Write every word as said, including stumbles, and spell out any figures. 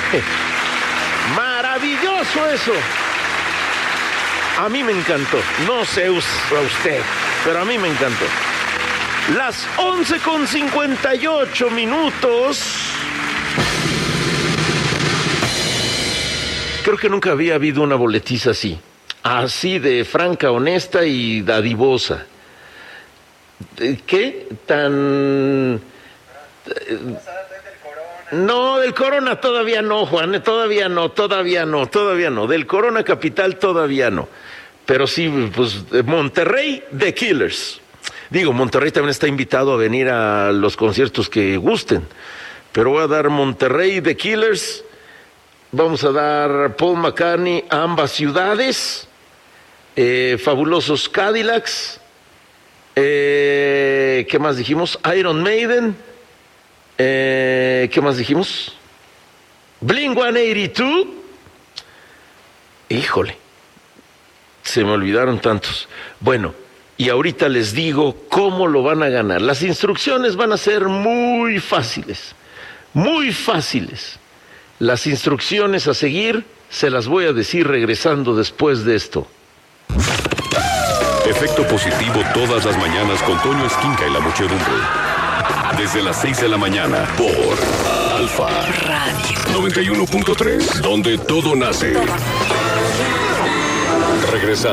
Maravilloso eso. A mí me encantó. No sé a usted, pero a mí me encantó. Las once con cincuenta y ocho minutos. Creo que nunca había habido una boletiza así. Así de franca, honesta y dadivosa. ¿Qué? Tan... No, del Corona todavía no, Juan, todavía no, todavía no, todavía no. Del Corona Capital todavía no. Pero sí, pues, Monterrey, The Killers. Digo, Monterrey también está invitado a venir a los conciertos que gusten. Pero voy a dar Monterrey, The Killers. Vamos a dar Paul McCartney a ambas ciudades. Eh, fabulosos Cadillacs. Eh, ¿Qué más dijimos? Iron Maiden. Eh, ¿Qué más dijimos? Blink ciento ochenta y dos. Híjole, se me olvidaron tantos. Bueno, y ahorita les digo cómo lo van a ganar. Las instrucciones van a ser muy fáciles, muy fáciles. Las instrucciones a seguir se las voy a decir regresando después de esto. Efecto positivo todas las mañanas con Toño Esquinca y la muchedumbre. Desde las seis de la mañana por Alfa Radio noventa y uno punto tres, donde todo nace. Regresa.